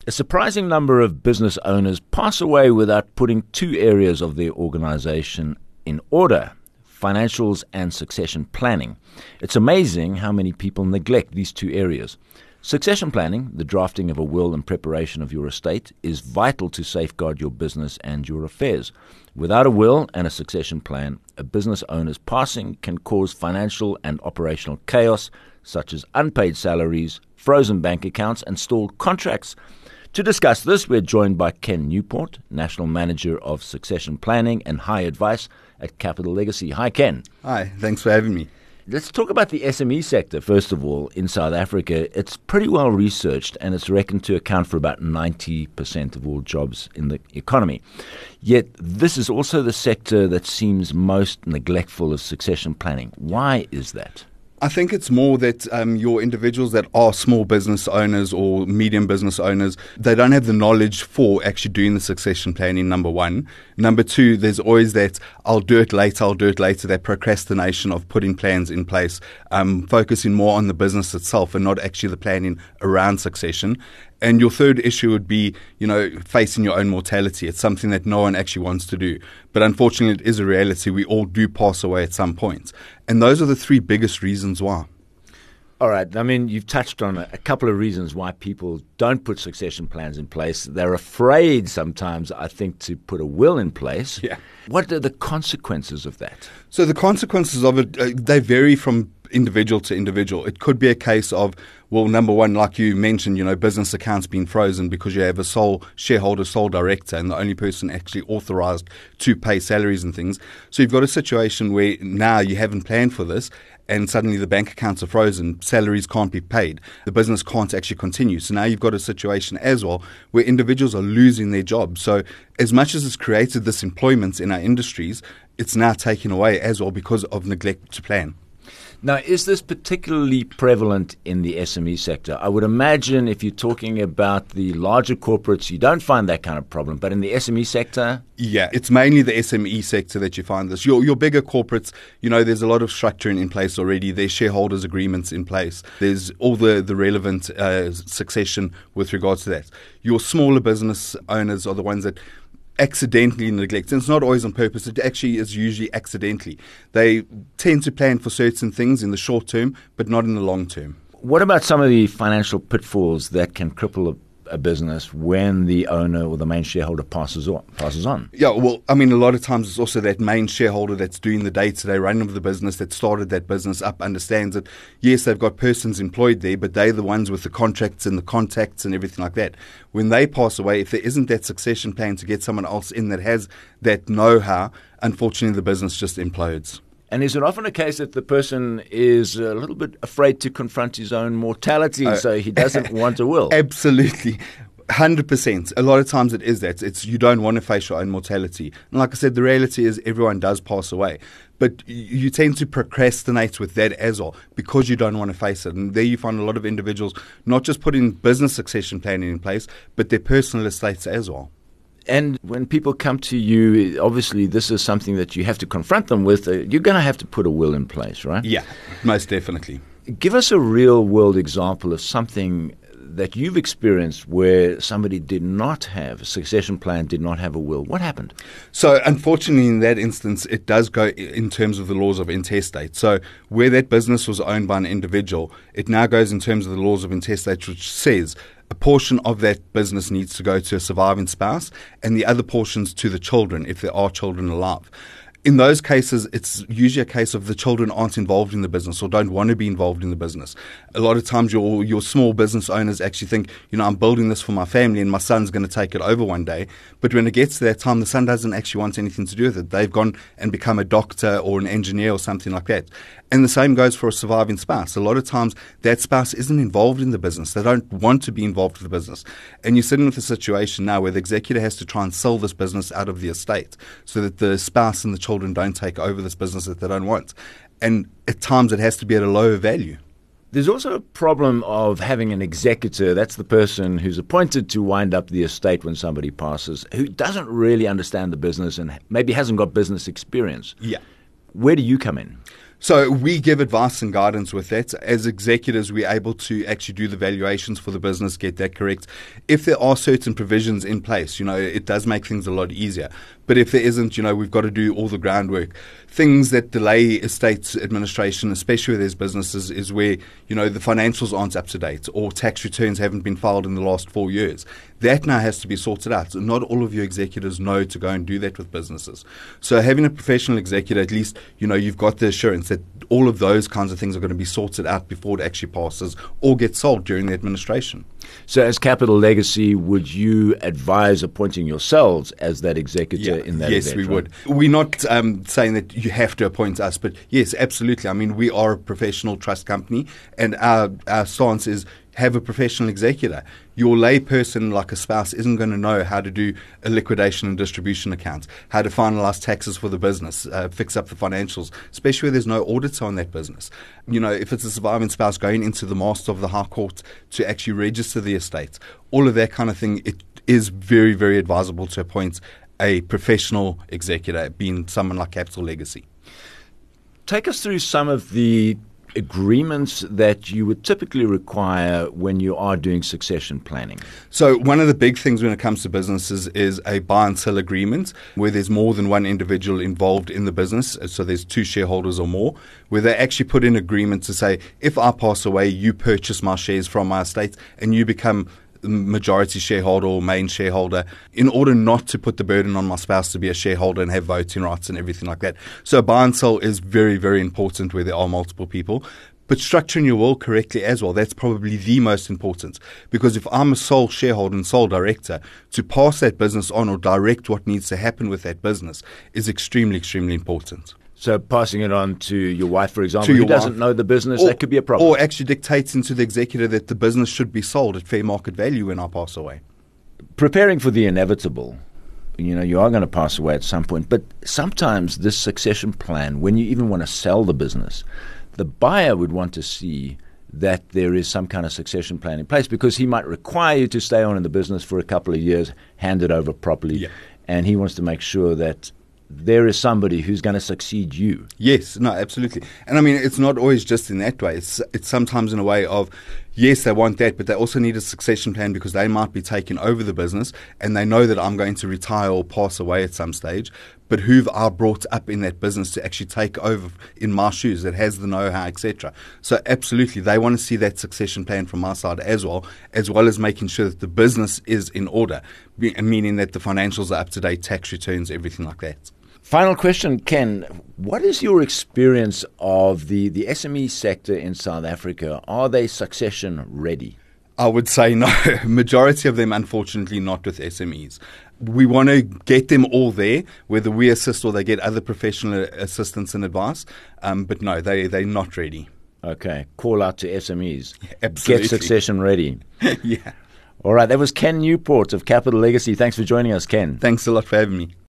A surprising number of business owners pass away without putting two areas of their organization in order: financials and succession planning. It's amazing how many people neglect these two areas. Succession planning, the drafting of a will and preparation of your estate, is vital to safeguard your business and your affairs. Without a will and a succession plan, a business owner's passing can cause financial and operational chaos, such as unpaid salaries, frozen bank accounts, and stalled contracts. To discuss this, we're joined by Ken Newport, National Manager of Succession Planning and High Advice at Capital Legacy. Hi, Ken. Hi, thanks for having me. Let's talk about the SME sector, first of all, in South Africa. It's pretty well researched, and it's reckoned to account for about 90% of all jobs in the economy. Yet, this is also the sector that seems most neglectful of succession planning. Why is that? I think it's more that your individuals that are small business owners or medium business owners, they don't have the knowledge for actually doing the succession planning, number one. Number two, there's always that I'll do it later, that procrastination of putting plans in place, focusing more on the business itself and not actually the planning around succession. And your third issue would be, facing your own mortality. It's something that no one actually wants to do. But unfortunately, it is a reality. We all do pass away at some point. And those are the three biggest reasons why. All right. I mean, you've touched on a couple of reasons why people don't put succession plans in place. They're afraid sometimes, I think, to put a will in place. Yeah. What are the consequences of that? So the consequences of it, they vary from individual to individual. It could be a case of, well, number one, like you mentioned, business accounts being frozen because you have a sole shareholder, sole director, and the only person actually authorized to pay salaries and things. So you've got a situation where now you haven't planned for this, and suddenly the bank accounts are frozen, salaries can't be paid, the business can't actually continue. So now you've got a situation as well where individuals are losing their jobs. So as much as it's created this employment in our industries, it's now taken away as well because of neglect to plan. Now, is this particularly prevalent in the SME sector? I would imagine if you're talking about the larger corporates, you don't find that kind of problem. But in the SME sector? Yeah, it's mainly the SME sector that you find this. Your bigger corporates, there's a lot of structuring in place already. There's shareholders agreements in place. There's all the relevant succession with regards to that. Your smaller business owners are the ones that accidentally neglect. And it's not always on purpose. It actually is usually accidentally. They tend to plan for certain things in the short term, but not in the long term. What about some of the financial pitfalls that can cripple a business when the owner or the main shareholder passes on? Yeah, well, I mean, a lot of times it's also that main shareholder that's doing the day-to-day running of the business, that started that business up, understands that, yes, they've got persons employed there, but they're the ones with the contracts and the contacts and everything like that. When they pass away, if there isn't that succession plan to get someone else in that has that know-how, unfortunately the business just implodes. And is it often a case that the person is a little bit afraid to confront his own mortality, so he doesn't want a will? Absolutely. 100%. A lot of times it is that. It's you don't want to face your own mortality. And like I said, the reality is everyone does pass away. But you tend to procrastinate with that as well because you don't want to face it. And there you find a lot of individuals not just putting business succession planning in place, but their personal estates as well. And when people come to you, obviously this is something that you have to confront them with. You're going to have to put a will in place, right? Yeah, most definitely. Give us a real-world example of something that you've experienced where somebody did not have a succession plan, did not have a will. What happened? So unfortunately in that instance, it does go in terms of the laws of intestate. So where that business was owned by an individual, it now goes in terms of the laws of intestate, which says a portion of that business needs to go to a surviving spouse and the other portions to the children if there are children alive. In those cases, it's usually a case of the children aren't involved in the business or don't want to be involved in the business. A lot of times your small business owners actually think, I'm building this for my family and my son's going to take it over one day. But when it gets to that time, the son doesn't actually want anything to do with it. They've gone and become a doctor or an engineer or something like that. And the same goes for a surviving spouse. A lot of times that spouse isn't involved in the business. They don't want to be involved with the business. And you're sitting with a situation now where the executor has to try and sell this business out of the estate so that the spouse and the children don't take over this business that they don't want. And at times it has to be at a lower value. There's also a problem of having an executor. That's the person who's appointed to wind up the estate when somebody passes, who doesn't really understand the business and maybe hasn't got business experience. Yeah. Where do you come in? So we give advice and guidance with that. As executives, we're able to actually do the valuations for the business, get that correct. If there are certain provisions in place, it does make things a lot easier. But if there isn't, we've got to do all the groundwork. Things that delay estate administration, especially where there's businesses, is where, the financials aren't up to date or tax returns haven't been filed in the last 4 years. That now has to be sorted out. So not all of your executives know to go and do that with businesses. So having a professional executive, at least, you've got the assurance that all of those kinds of things are going to be sorted out before it actually passes or gets sold during the administration. So as Capital Legacy, would you advise appointing yourselves as that executor in that Yes, event? we would. We're not saying that you have to appoint us, but yes, absolutely. I mean, we are a professional trust company, and our stance is have a professional executor. Your lay person, like a spouse, isn't going to know how to do a liquidation and distribution account, how to finalize taxes for the business, fix up the financials, especially where there's no auditor on that business. If it's a surviving spouse going into the master of the High Court to actually register the estate, all of that kind of thing, it is very, very advisable to appoint a professional executor, being someone like Capital Legacy. Take us through some of the agreements that you would typically require when you are doing succession planning. So one of the big things when it comes to businesses is a buy and sell agreement where there's more than one individual involved in the business. So there's 2 shareholders or more, where they actually put in agreement to say, if I pass away, you purchase my shares from my estate and you become majority shareholder or main shareholder, in order not to put the burden on my spouse to be a shareholder and have voting rights and everything like that. So buy and sell is very, very important where there are multiple people. But structuring your will correctly as well, that's probably the most important. Because if I'm a sole shareholder and sole director, to pass that business on or direct what needs to happen with that business is extremely, extremely important. So passing it on to your wife, for example, who doesn't know the business, that could be a problem. Or actually dictates into the executor that the business should be sold at fair market value when I pass away. Preparing for the inevitable, you are going to pass away at some point. But sometimes this succession plan, when you even want to sell the business, the buyer would want to see that there is some kind of succession plan in place because he might require you to stay on in the business for a couple of years, hand it over properly, and he wants to make sure that there is somebody who's going to succeed you. Yes, no, absolutely. And I mean, it's not always just in that way. It's sometimes in a way of, yes, they want that, but they also need a succession plan because they might be taking over the business and they know that I'm going to retire or pass away at some stage. But who've I brought up in that business to actually take over in my shoes, that has the know-how, etc. So absolutely, they want to see that succession plan from my side as well as making sure that the business is in order, meaning that the financials are up to date, tax returns, everything like that. Final question, Ken. What is your experience of the SME sector in South Africa? Are they succession ready? I would say no. Majority of them, unfortunately, not with SMEs. We want to get them all there, whether we assist or they get other professional assistance and advice. But no, they're not ready. Okay. Call out to SMEs. Yeah, absolutely. Get succession ready. Yeah. All right. That was Ken Newport of Capital Legacy. Thanks for joining us, Ken. Thanks a lot for having me.